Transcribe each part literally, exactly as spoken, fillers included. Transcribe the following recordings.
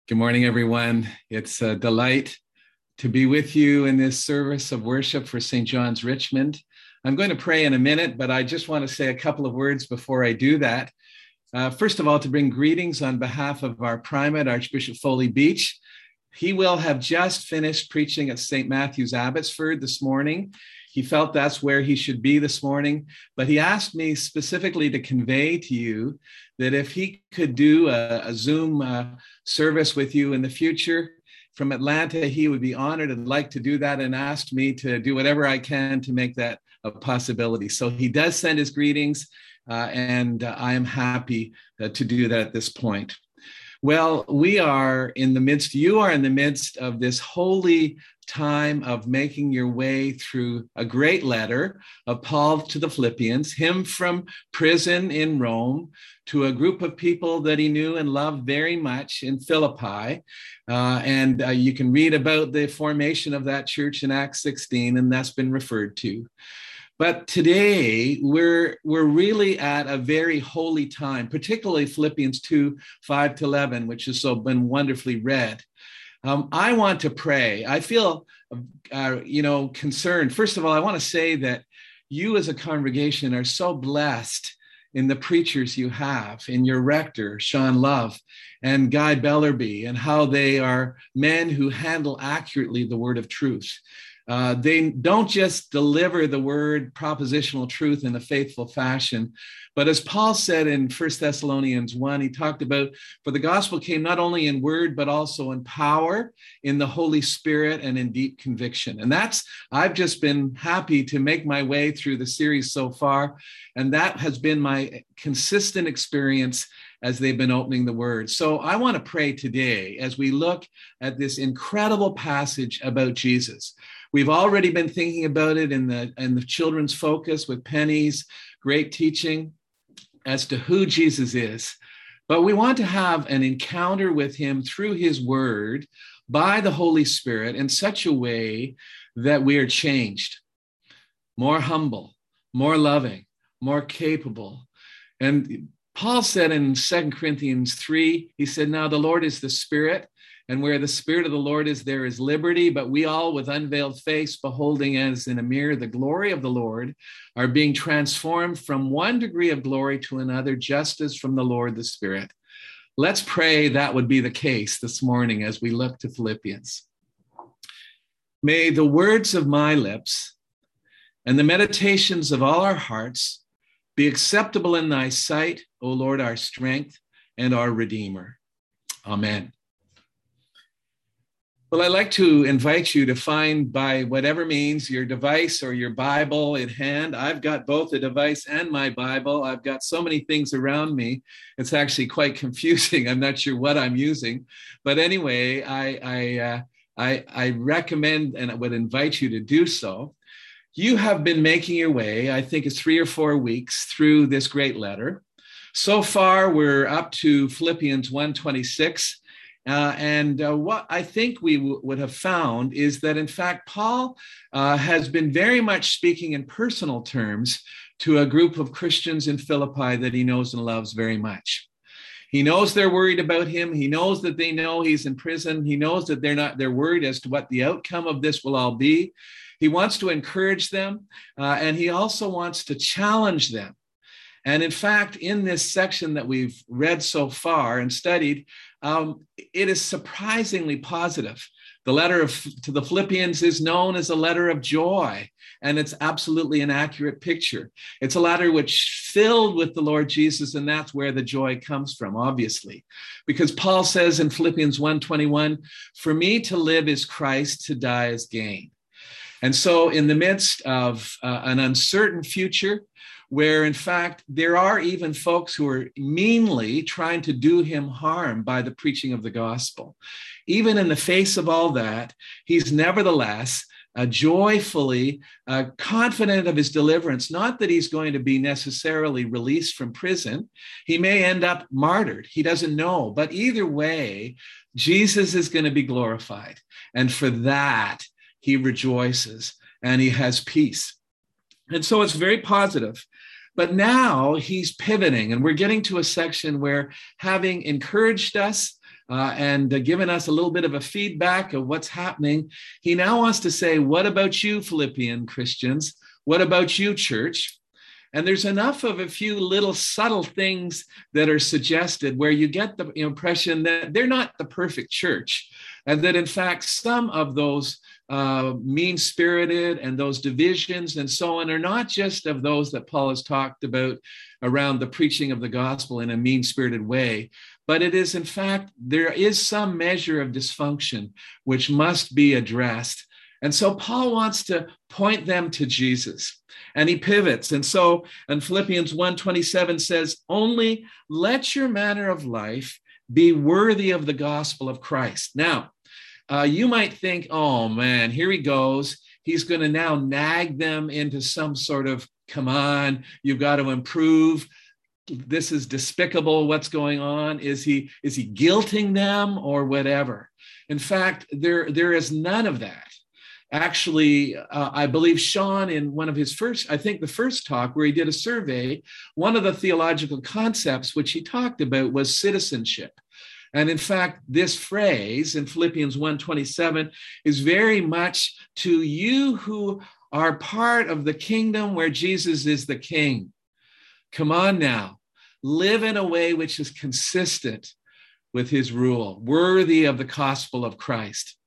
Good morning, everyone. It's a delight to be with you in this service of worship for Saint John's Richmond. I'm going to pray in a minute, but I just want to say a couple of words before I do that. Uh, first of all, to bring greetings on behalf of our primate, Archbishop Foley Beach. He will have just finished preaching at Saint Matthew's Abbotsford this morning. He felt that's where he should be this morning, but he asked me specifically to convey to you that if he could do a, a Zoom uh, service with you in the future from Atlanta, he would be honored and like to do that, and asked me to do whatever I can to make that a possibility. So he does send his greetings, uh, and uh, I am happy uh, to do that at this point. Well, we are in the midst, you are in the midst of this holy time of making your way through a great letter of Paul to the Philippians, him from prison in Rome to a group of people that he knew and loved very much in Philippi. Uh, and uh, you can read about the formation of that church in Acts sixteen, and that's been referred to. But today, we're, we're really at a very holy time, particularly Philippians two, five to eleven, which has so been wonderfully read. Um, I want to pray. I feel, uh, you know, concerned. First of all, I want to say that you as a congregation are so blessed in the preachers you have, in your rector, Sean Love, and Guy Bellerby, and how they are men who handle accurately the word of truth. Uh, they don't just deliver the word propositional truth in a faithful fashion, but as Paul said in First Thessalonians one, he talked about, for the gospel came not only in word, but also in power, in the Holy Spirit, and in deep conviction. And that's, I've just been happy to make my way through the series so far. And that has been my consistent experience as they've been opening the word. So I want to pray today as we look at this incredible passage about Jesus. We've already been thinking about it in the, in the children's focus with Penny's great teaching as to who Jesus is. But we want to have an encounter with him through his word by the Holy Spirit in such a way that we are changed, more humble, more loving, more capable. And Paul said in Second Corinthians three, he said, now the Lord is the Spirit, and where the Spirit of the Lord is, there is liberty. But we all, with unveiled face, beholding as in a mirror the glory of the Lord, are being transformed from one degree of glory to another, just as from the Lord the Spirit. Let's pray that would be the case this morning as we look to Philippians. May the words of my lips and the meditations of all our hearts be acceptable in thy sight, O Lord, our strength and our Redeemer. Amen. Well, I'd like to invite you to find, by whatever means, your device or your Bible in hand. I've got both a device and my Bible. I've got so many things around me. It's actually quite confusing. I'm not sure what I'm using. But anyway, I, I, uh, I, I recommend and I would invite you to do so. You have been making your way, I think it's three or four weeks, through this great letter. So far, we're up to Philippians one twenty-six. Uh, and uh, what I think we w- would have found is that, in fact, Paul uh, has been very much speaking in personal terms to a group of Christians in Philippi that he knows and loves very much. He knows they're worried about him. He knows that they know he's in prison. He knows that they're not, they're worried as to what the outcome of this will all be. He wants to encourage them, uh, and he also wants to challenge them. And in fact, in this section that we've read so far and studied, um, it is surprisingly positive. The letter of, to the Philippians is known as a letter of joy, and it's absolutely an accurate picture. It's a letter which filled with the Lord Jesus, and that's where the joy comes from, obviously. Because Paul says in Philippians one twenty-one, for me to live is Christ, to die is gain. And so in the midst of uh, an uncertain future, where in fact there are even folks who are meanly trying to do him harm by the preaching of the gospel, even in the face of all that, he's nevertheless uh, joyfully uh, confident of his deliverance. Not that he's going to be necessarily released from prison. He may end up martyred. He doesn't know. But either way, Jesus is going to be glorified. And for that, he rejoices and he has peace. And so it's very positive. But now he's pivoting, and we're getting to a section where, having encouraged us, uh, and uh, given us a little bit of a feedback of what's happening, he now wants to say, what about you, Philippian Christians? What about you, church? And there's enough of a few little subtle things that are suggested where you get the impression that they're not the perfect church, and that in fact, some of those uh, mean-spirited and those divisions and so on are not just of those that Paul has talked about around the preaching of the gospel in a mean-spirited way, but it is in fact, there is some measure of dysfunction which must be addressed. And so Paul wants to point them to Jesus, and he pivots. And so in Philippians one twenty-seven says, only let your manner of life be worthy of the gospel of Christ. Now, uh, you might think, oh man, here he goes. He's going to now nag them into some sort of, come on, you've got to improve. This is despicable, what's going on. Is he, is he guilting them or whatever? In fact, there, there is none of that. Actually, uh, I believe Sean, in one of his first, I think the first talk where he did a survey, one of the theological concepts which he talked about was citizenship. And in fact, this phrase in Philippians one twenty-seven is very much to you who are part of the kingdom where Jesus is the king. Come on now, live in a way which is consistent with his rule, worthy of the gospel of Christ.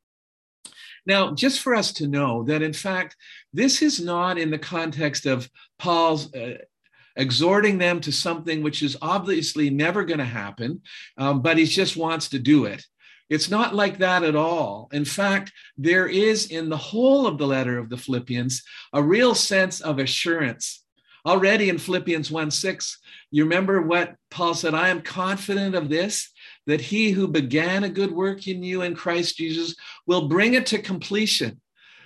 Now, just for us to know that, in fact, this is not in the context of Paul's uh, exhorting them to something which is obviously never going to happen, um, but he just wants to do it. It's not like that at all. In fact, there is in the whole of the letter of the Philippians a real sense of assurance. Already in Philippians one six, you remember what Paul said, I am confident of this, that he who began a good work in you in Christ Jesus will bring it to completion.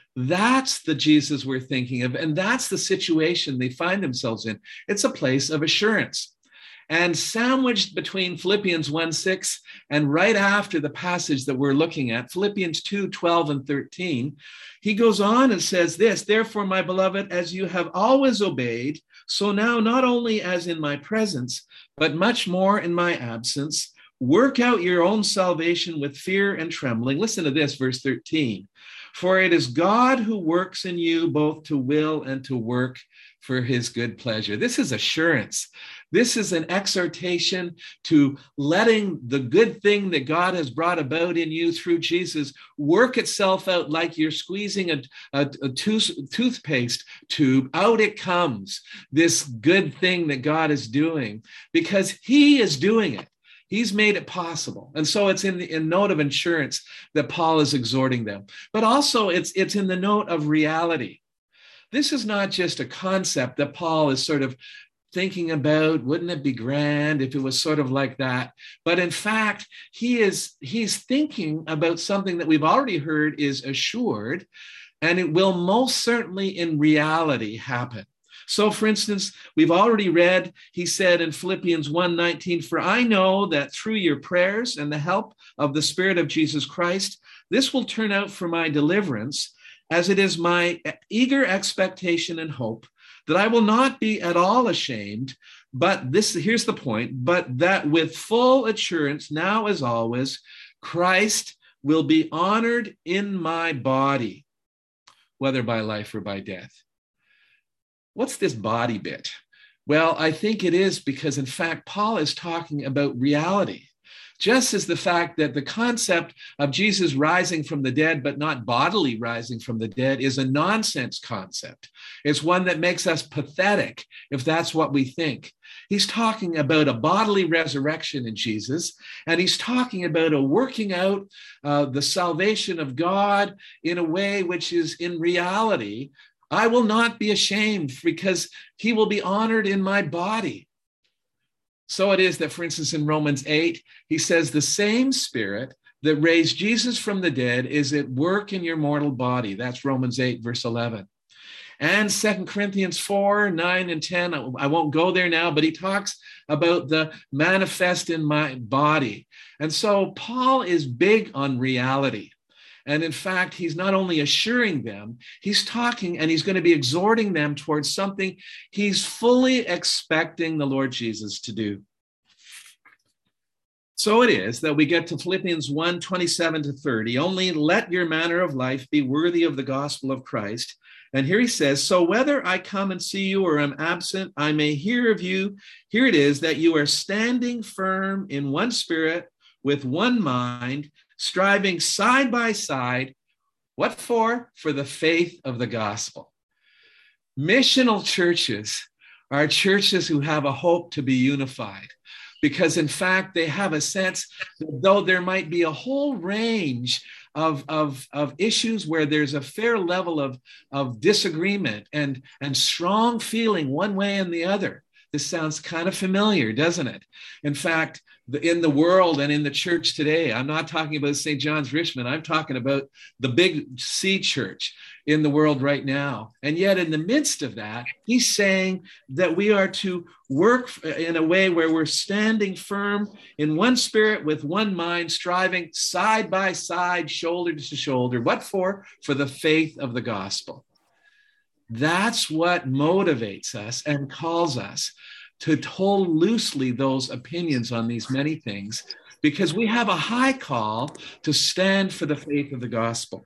That's the Jesus we're thinking of, and that's the situation they find themselves in. It's a place of assurance. And sandwiched between Philippians one six and right after the passage that we're looking at, Philippians two twelve and thirteen, he goes on and says this, therefore, my beloved, as you have always obeyed, so now not only as in my presence, but much more in my absence, work out your own salvation with fear and trembling. Listen to this, verse thirteen. For it is God who works in you both to will and to work for his good pleasure. This is assurance. This is an exhortation to letting the good thing that God has brought about in you through Jesus work itself out like you're squeezing a, a, a tooth, toothpaste tube. Out it comes, this good thing that God is doing, because he is doing it. He's made it possible. And so it's in the in note of insurance that Paul is exhorting them. But also it's, it's in the note of reality. This is not just a concept that Paul is sort of thinking about, wouldn't it be grand if it was sort of like that? But in fact, he is he's thinking about something that we've already heard is assured, and it will most certainly in reality happen. So, for instance, we've already read, he said in Philippians one nineteen, for I know that through your prayers and the help of the Spirit of Jesus Christ, this will turn out for my deliverance, as it is my eager expectation and hope that I will not be at all ashamed, but this, here's the point, but that with full assurance, now as always, Christ will be honored in my body, whether by life or by death. What's this body bit? Well, I think it is because, in fact, Paul is talking about reality. Just as the fact that the concept of Jesus rising from the dead, but not bodily rising from the dead, is a nonsense concept. It's one that makes us pathetic if that's what we think. He's talking about a bodily resurrection in Jesus, and he's talking about a working out uh, the salvation of God in a way which is in reality. I will not be ashamed because he will be honored in my body. So it is that, for instance, in Romans eight, he says the same Spirit that raised Jesus from the dead is at work in your mortal body. That's Romans eight, verse eleven. And Second Corinthians four, nine, and ten, I won't go there now, but he talks about the manifest in my body. And so Paul is big on reality. And in fact, he's not only assuring them, he's talking and he's going to be exhorting them towards something he's fully expecting the Lord Jesus to do. So it is that we get to Philippians one, twenty-seven to thirty. Only let your manner of life be worthy of the gospel of Christ. And here he says, so whether I come and see you or am absent, I may hear of you. Here it is, that you are standing firm in one spirit, with one mind, striving side by side. What for? For the faith of the gospel. Missional churches are churches who have a hope to be unified, because in fact, they have a sense that though there might be a whole range of, of, of issues where there's a fair level of, of disagreement and, and strong feeling one way and the other. This sounds kind of familiar, doesn't it? In fact, in the world and in the church today, I'm not talking about Saint John's Richmond, I'm talking about the big C church in the world right now. And yet in the midst of that, he's saying that we are to work in a way where we're standing firm in one spirit with one mind, striving side by side, shoulder to shoulder. What for? For the faith of the gospel. That's what motivates us and calls us to hold loosely those opinions on these many things, because we have a high call to stand for the faith of the gospel.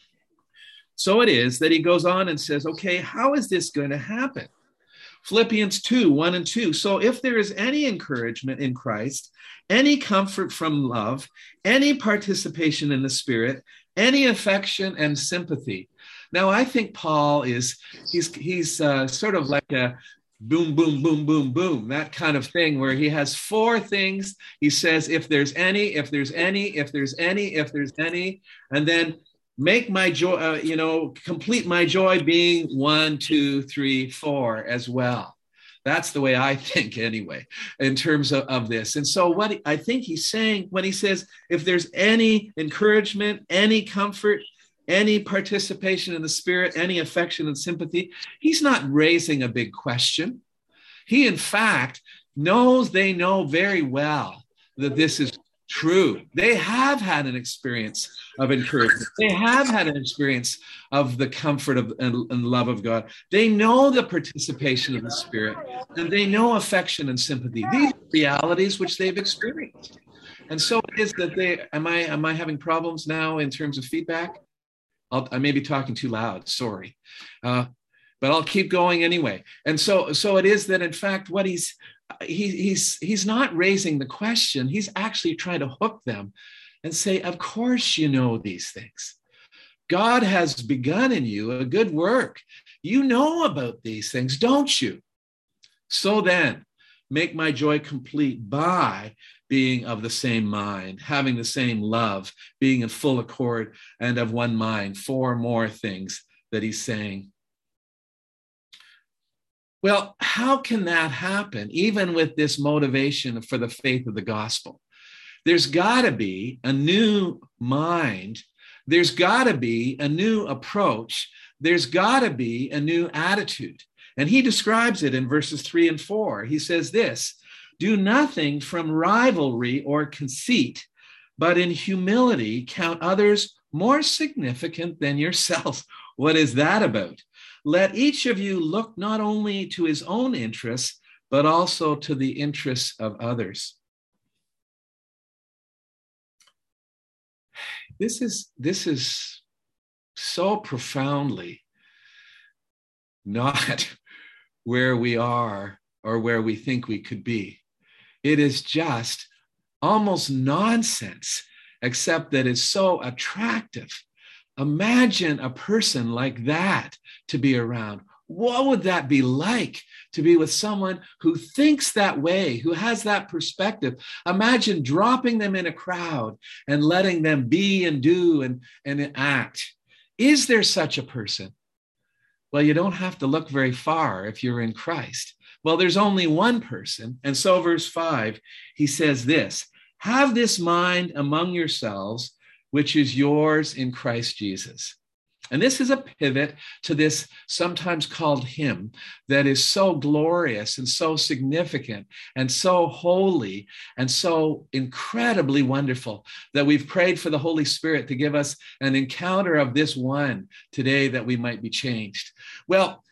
So it is that he goes on and says, okay, how is this going to happen? Philippians two, one and two. So if there is any encouragement in Christ, any comfort from love, any participation in the Spirit, any affection and sympathy. Now, I think Paul is, he's, he's uh, sort of like a boom, boom, boom, boom, boom, that kind of thing, where he has four things. He says, if there's any, if there's any, if there's any, if there's any, and then make my joy, uh, you know, complete my joy being one, two, three, four as well. That's the way I think anyway, in terms of, of this. And so what I think he's saying when he says, if there's any encouragement, any comfort, any participation in the Spirit, any affection and sympathy, he's not raising a big question. He, in fact, knows they know very well that this is true. They have had an experience of encouragement. They have had an experience of the comfort of and, and love of God. They know the participation of the Spirit, and they know affection and sympathy. These are realities which they've experienced. And so it is that they, am I, am I having problems now in terms of feedback? I'll, I may be talking too loud, sorry. Uh, but I'll keep going anyway. And so, so it is that, in fact, what he's, he, he's, he's not raising the question. He's actually trying to hook them and say, of course you know these things. God has begun in you a good work. You know about these things, don't you? So then, make my joy complete by being of the same mind, having the same love, being in full accord and of one mind. Four more things that he's saying. Well, how can that happen, even with this motivation for the faith of the gospel? There's got to be a new mind. There's got to be a new approach. There's got to be a new attitude. And he describes it in verses three and four. He says this, do nothing from rivalry or conceit, but in humility count others more significant than yourself. What is that about? Let each of you look not only to his own interests, but also to the interests of others. This is, this is so profoundly not where we are or where we think we could be. It is just almost nonsense, except that it's so attractive. Imagine a person like that to be around. What would that be like to be with someone who thinks that way, who has that perspective? Imagine dropping them in a crowd and letting them be and do and, and act. Is there such a person? Well, you don't have to look very far if you're in Christ. Well, there's only one person. And so verse five, he says this, have this mind among yourselves, which is yours in Christ Jesus. And this is a pivot to this sometimes called hymn that is so glorious and so significant and so holy and so incredibly wonderful that we've prayed for the Holy Spirit to give us an encounter of this one today that we might be changed. Well,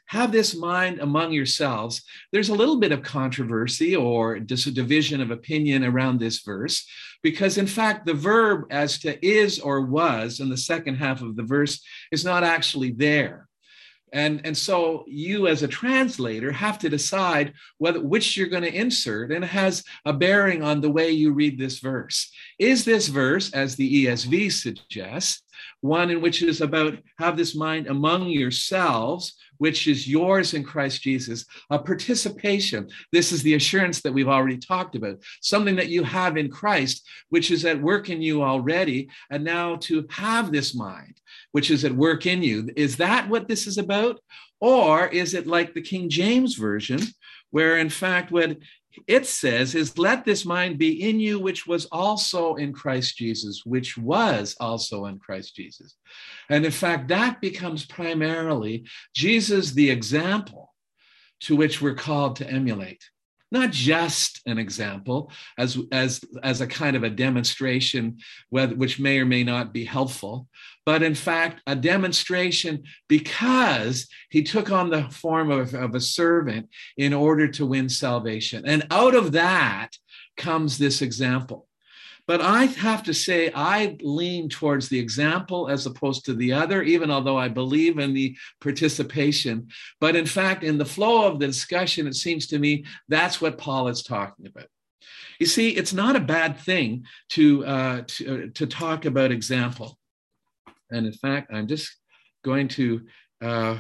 have this mind among yourselves. There's a little bit of controversy or just a division of opinion around this verse, because in fact, the verb as to is or was in the second half of the verse is not actually there. And, and so you as a translator have to decide whether which you're going to insert, and it has a bearing on the way you read this verse. Is this verse, as the E S V suggests, one in which it is about have this mind among yourselves, which is yours in Christ Jesus, a participation? This is the assurance that we've already talked about, something that you have in Christ, which is at work in you already, and now to have this mind, which is at work in you. Is that what this is about? Or is it like the King James Version, where in fact what it says is, let this mind be in you, which was also in Christ Jesus, which was also in Christ Jesus. And in fact, that becomes primarily Jesus, the example to which we're called to emulate. Not just an example as, as, as a kind of a demonstration, whether, which may or may not be helpful, but in fact, a demonstration because he took on the form of, of a servant in order to win salvation. And out of that comes this example. But I have to say, I lean towards the example as opposed to the other, even although I believe in the participation. But in fact, in the flow of the discussion, it seems to me that's what Paul is talking about. You see, it's not a bad thing to, uh, to, uh, to talk about example. And in fact, I'm just going to uh,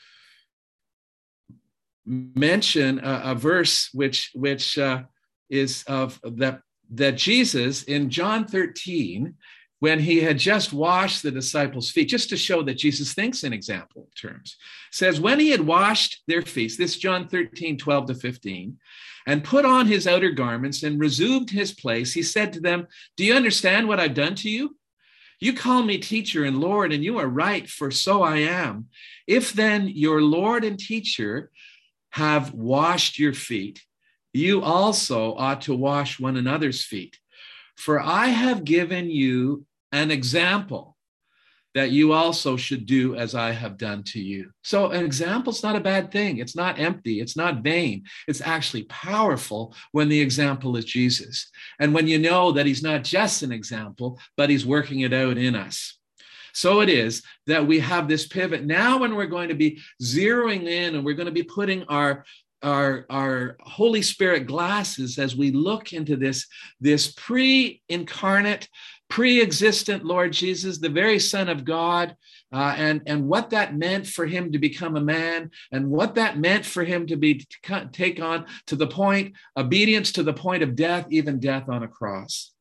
mention a, a verse which, which uh, is of that. that Jesus in John thirteen, when he had just washed the disciples' feet, just to show that Jesus thinks in example terms, says, when he had washed their feet, this John thirteen, twelve to fifteen, and put on his outer garments and resumed his place, he said to them, do you understand what I've done to you? You call me teacher and Lord, and you are right, for so I am. If then your Lord and teacher have washed your feet, you also ought to wash one another's feet. For I have given you an example that you also should do as I have done to you. So an example is not a bad thing. It's not empty. It's not vain. It's actually powerful when the example is Jesus. And when you know that he's not just an example, but he's working it out in us. So it is that we have this pivot now when we're going to be zeroing in and we're going to be putting our Our, our Holy Spirit glasses as we look into this, this pre-incarnate, pre-existent Lord Jesus, the very Son of God, uh, and, and what that meant for him to become a man, and what that meant for him to be to take on to the point, obedience to the point of death, even death on a cross.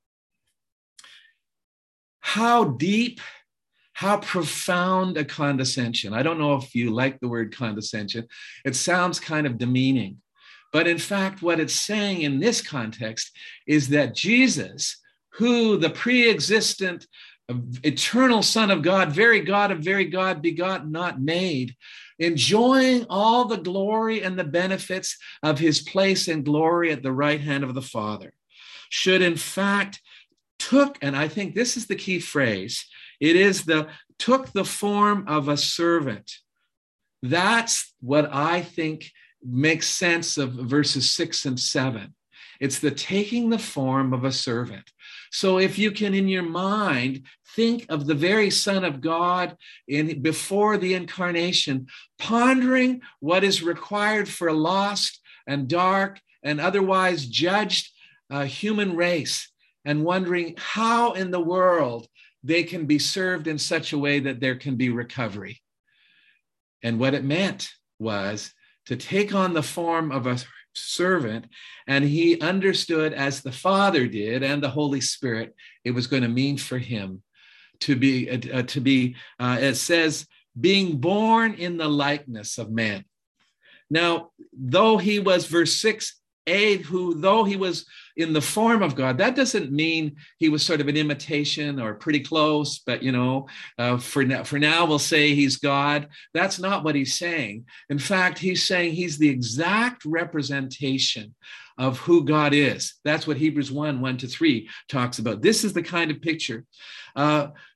How deep, how profound a condescension. I don't know if you like the word condescension. It sounds kind of demeaning. But in fact, what it's saying in this context is that Jesus, who the pre-existent, eternal Son of God, very God of very God, begotten, not made, enjoying all the glory and the benefits of his place and glory at the right hand of the Father, should in fact took, and I think this is the key phrase, it is the took the form of a servant. That's what I think makes sense of verses six and seven. It's the taking the form of a servant. So if you can, in your mind, think of the very Son of God in before the incarnation, pondering what is required for a lost and dark and otherwise judged uh, human race, and wondering how in the world they can be served in such a way that there can be recovery. And what it meant was to take on the form of a servant, and he understood, as the Father did and the Holy Spirit, it was going to mean for him to be, uh, to be uh, it says, being born in the likeness of man. Now, though he was, verse six, A, who though he was in the form of God, that doesn't mean he was sort of an imitation or pretty close, but, you know, uh, for, now, for now we'll say he's God. That's not what he's saying. In fact, he's saying he's the exact representation of who God is. That's what Hebrews one, one to three talks about. This is the kind of picture. Uh,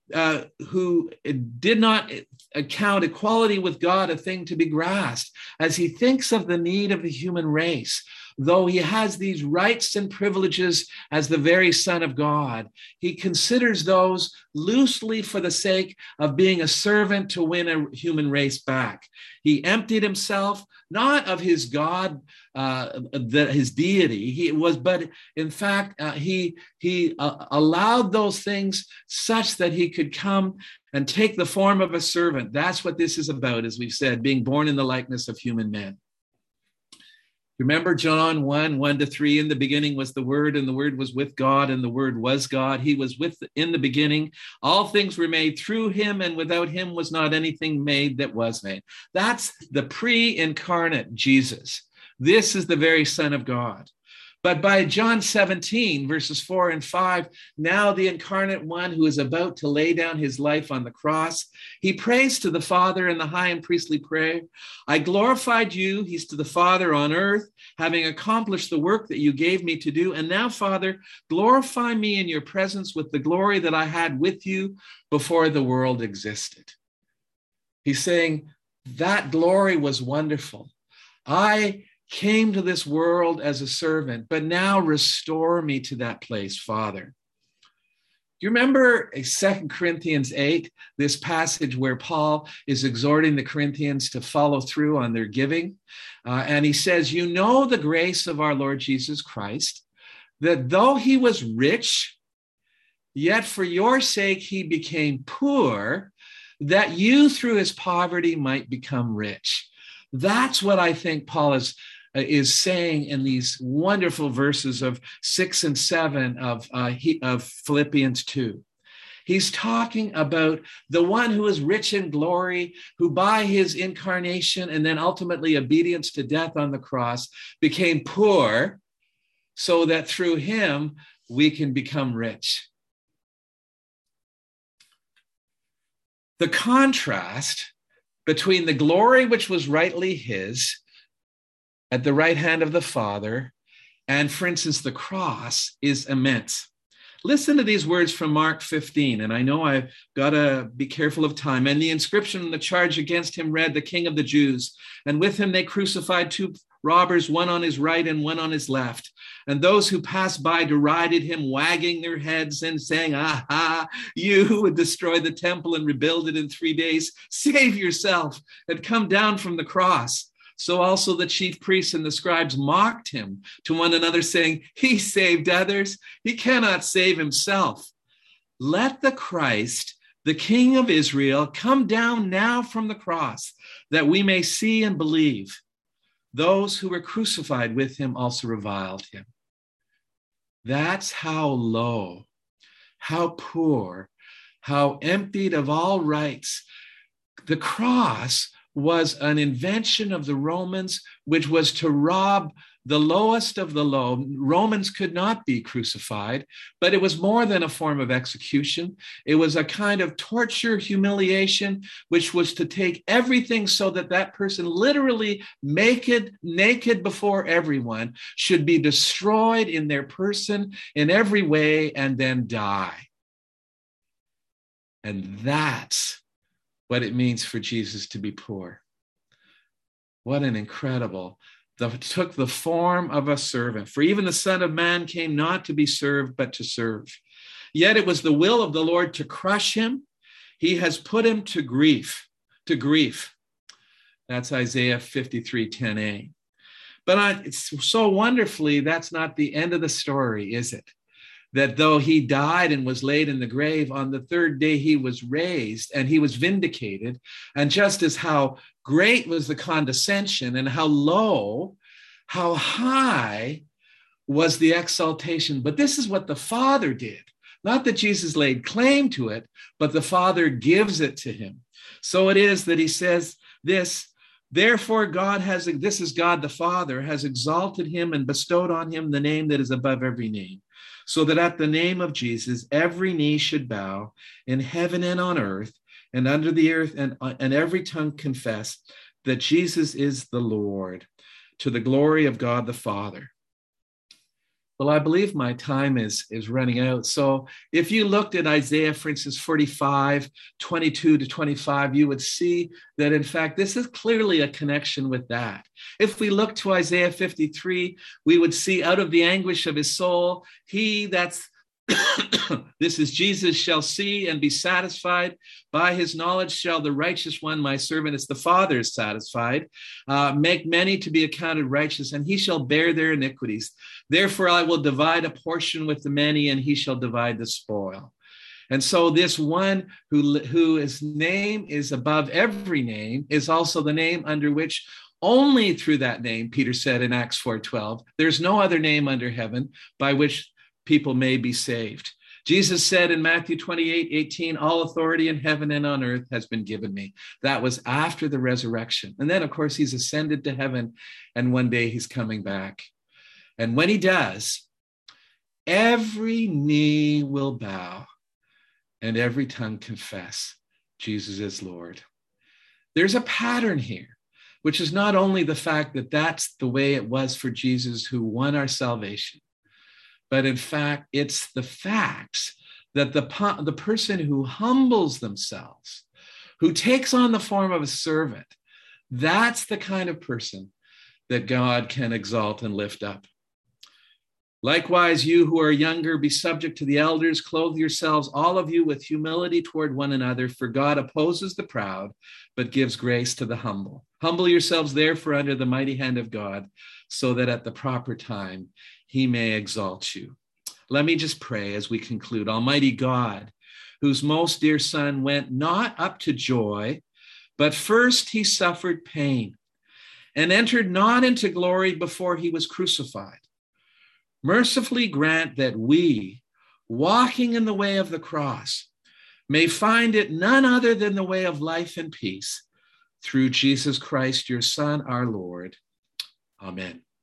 uh, who did not account equality with God a thing to be grasped, as he thinks of the need of the human race. Though he has these rights and privileges as the very Son of God, he considers those loosely for the sake of being a servant to win a human race back. He emptied himself, not of his God, uh, the, his deity, he was, but in fact, uh, he, he uh, allowed those things such that he could come and take the form of a servant. That's what this is about, as we've said, being born in the likeness of human men. Remember John one, one to three, in the beginning was the Word, and the Word was with God, and the Word was God. He was with in the beginning. All things were made through him, and without him was not anything made that was made. That's the pre-incarnate Jesus. This is the very Son of God. But by John seventeen, verses four and five, now the incarnate one who is about to lay down his life on the cross, he prays to the Father in the high and priestly prayer. I glorified you, he's to the Father on earth, having accomplished the work that you gave me to do. And now, Father, glorify me in your presence with the glory that I had with you before the world existed. He's saying that glory was wonderful. I came to this world as a servant, but now restore me to that place, Father. Do you remember Second Corinthians eight, this passage where Paul is exhorting the Corinthians to follow through on their giving? Uh, and he says, you know the grace of our Lord Jesus Christ, that though he was rich, yet for your sake he became poor, that you through his poverty might become rich. That's what I think Paul is is saying in these wonderful verses of six and seven of, uh, he, of Philippians two. He's talking about the one who is rich in glory, who by his incarnation and then ultimately obedience to death on the cross became poor so that through him we can become rich. The contrast between the glory which was rightly his at the right hand of the Father, and for instance, the cross is immense. Listen to these words from Mark fifteen, and I know I've got to be careful of time. And the inscription and the charge against him read, the King of the Jews. And with him they crucified two robbers, one on his right and one on his left. And those who passed by derided him, wagging their heads and saying, aha, you who would destroy the temple and rebuild it in three days, save yourself and come down from the cross. So also the chief priests and the scribes mocked him to one another, saying, he saved others, he cannot save himself. Let the Christ, the King of Israel, come down now from the cross, that we may see and believe. Those who were crucified with him also reviled him. That's how low, how poor, how emptied of all rights. The cross was an invention of the Romans, which was to rob the lowest of the low. Romans could not be crucified, but it was more than a form of execution. It was a kind of torture, humiliation, which was to take everything so that that person, literally naked, naked before everyone, should be destroyed in their person in every way and then die. And that's what it means for Jesus to be poor. What an incredible, the, took the form of a servant. For even the Son of Man came not to be served, but to serve. Yet it was the will of the Lord to crush him. He has put him to grief, to grief. That's Isaiah fifty-three, ten a. But I, it's so wonderfully, that's not the end of the story, is it? That though he died and was laid in the grave, on the third day he was raised and he was vindicated. And just as how great was the condescension and how low, how high was the exaltation. But this is what the Father did. Not that Jesus laid claim to it, but the Father gives it to him. So it is that he says this, therefore God has, this is God the Father, has exalted him and bestowed on him the name that is above every name, so that at the name of Jesus, every knee should bow in heaven and on earth and under the earth, and, and every tongue confess that Jesus is the Lord, to the glory of God the Father. Well, I believe my time is, is running out. So if you looked at Isaiah, for instance, forty-five, twenty-two to twenty-five, you would see that, in fact, this is clearly a connection with that. If we look to Isaiah fifty-three, we would see out of the anguish of his soul, he that's this is Jesus shall see and be satisfied. By his knowledge shall the righteous one, my servant, is the Father, is satisfied. Uh, make many to be accounted righteous, and he shall bear their iniquities. Therefore I will divide a portion with the many, and he shall divide the spoil. And so this one who, who his name is above every name is also the name under which only through that name, Peter said in Acts four twelve, there's no other name under heaven by which people may be saved. Jesus said in Matthew twenty-eight eighteen, all authority in heaven and on earth has been given me. That was after the resurrection. And then, of course, he's ascended to heaven, and one day he's coming back. And when he does, every knee will bow and every tongue confess Jesus is Lord. There's a pattern here, which is not only the fact that that's the way it was for Jesus who won our salvation, but in fact, it's the facts that the, the person who humbles themselves, who takes on the form of a servant, that's the kind of person that God can exalt and lift up. Likewise, you who are younger, be subject to the elders, clothe yourselves, all of you, with humility toward one another, for God opposes the proud, but gives grace to the humble. Humble yourselves, therefore, under the mighty hand of God, so that at the proper time he may exalt you. Let me just pray as we conclude. Almighty God, whose most dear Son went not up to joy, but first he suffered pain and entered not into glory before he was crucified. Mercifully grant that we, walking in the way of the cross, may find it none other than the way of life and peace, through Jesus Christ, your Son, our Lord. Amen.